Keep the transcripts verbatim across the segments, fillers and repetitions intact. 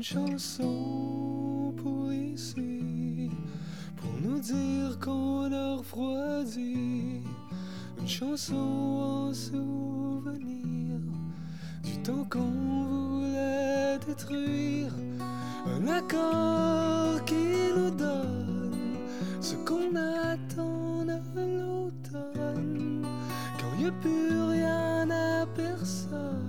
Une chanson pour ici, pour nous dire qu'on a refroidi. Une chanson en souvenir du temps qu'on voulait détruire. Un accord qui nous donne ce qu'on attend de l'automne, quand il n'y a plus rien à personne.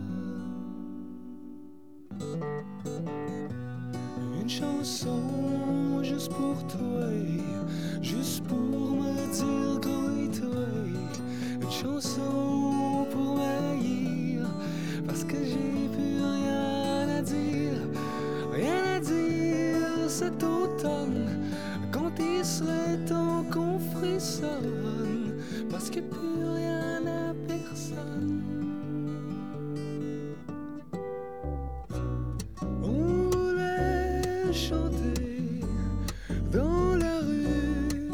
Une chanson juste pour toi, juste pour me dire grouille-toi. Une chanson pour m'haïr, parce que j'ai plus rien à dire. Rien à dire cet automne, quand il serait temps qu'on frissonne, parce qu'il n'y a plus rien à personne. Chanter dans la rue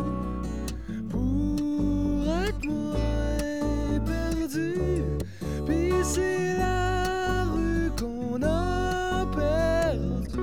pour être moins perdu. Puis c'est la rue qu'on a perdu.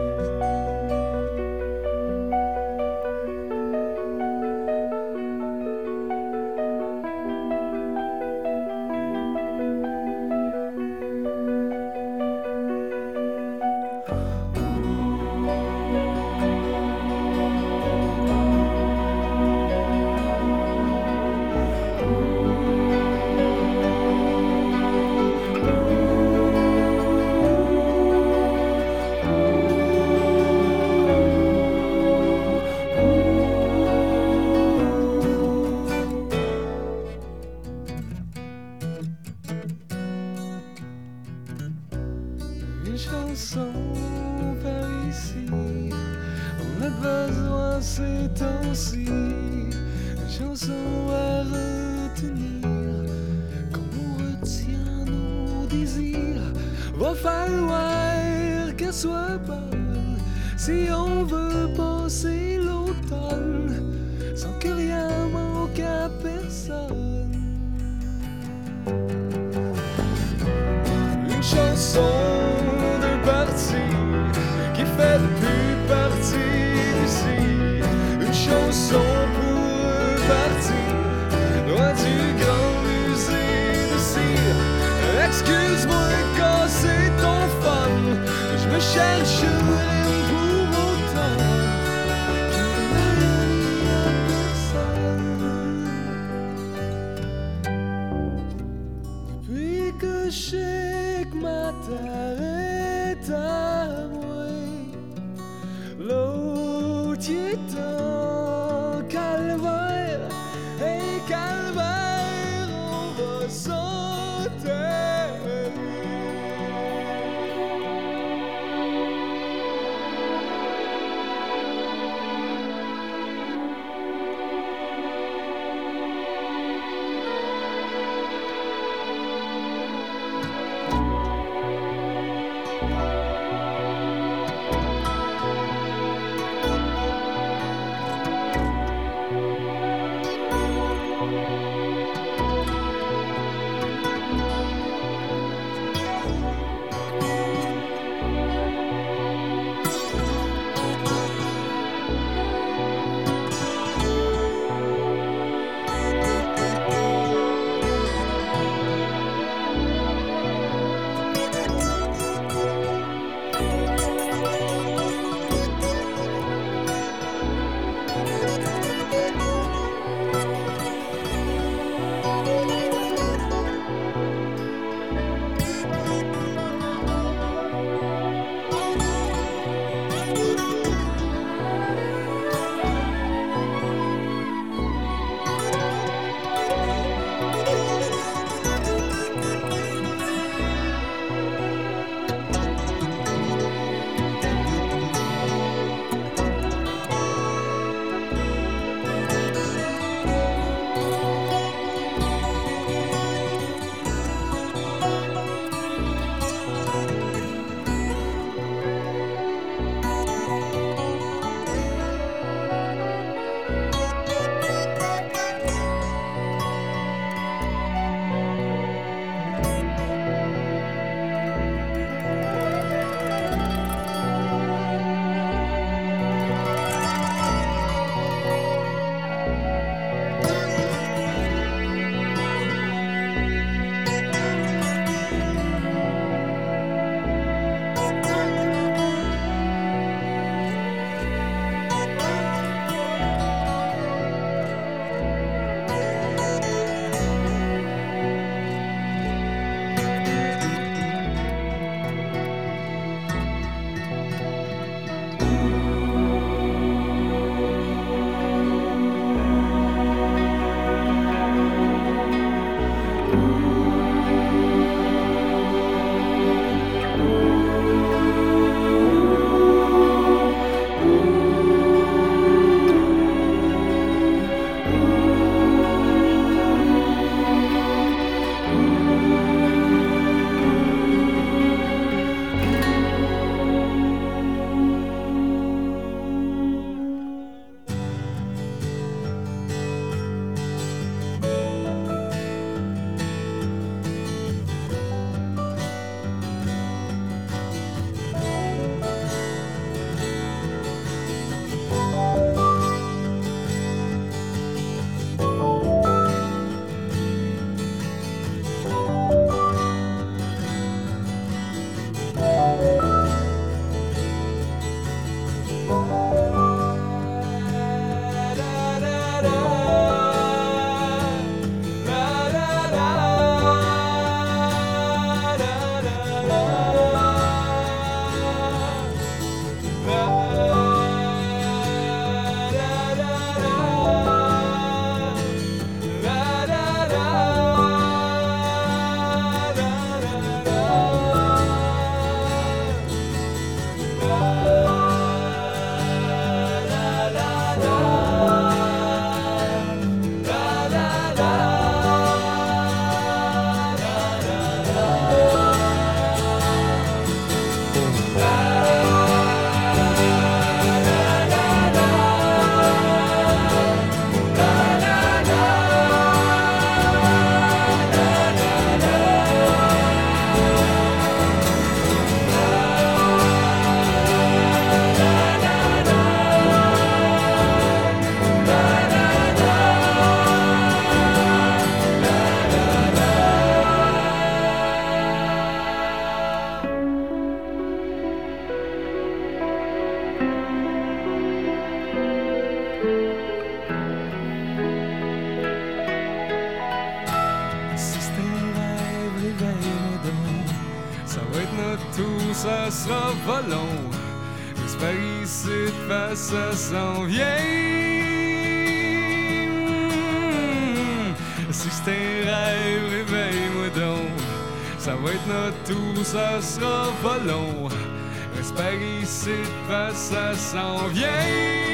Une chanson par ici, on a besoin ces temps-ci. Une chanson à retenir, comme on retient nos désirs. Va falloir qu'elle soit bonne si on veut passer l'automne sans que rien manque à personne. Une chanson qui fait plus partie d'ici. Une chanson pour partir loin du grand musée de cire. Excuse-moi de casser ton fun, je me cherche une pour autant que rien n'y a personne. Depuis que je sais que ma terre est à moi, l'autre est en calvaire, et calvaire on va s'enterrer. ça sera pas long. Reste par ici, parce ça s'en vient. Si c'est un rêve, réveille-moi donc. Ça va être notre tour, ça sera pas long. Reste par ici, parce ça s'en vient.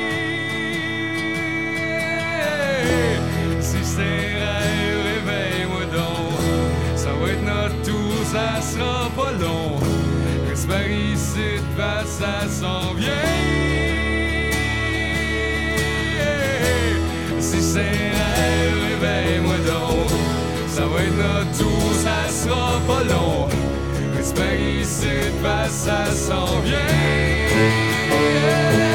Si c'est un rêve, réveille-moi donc. Ça va être notre tour, ça sera pas long. Reste par ici, parce ça s'en vient. Si c'est un rêve, réveille-moi donc. Ça va être notre tour, ça sera pas long. Reste par ici, parce ça s'en vient.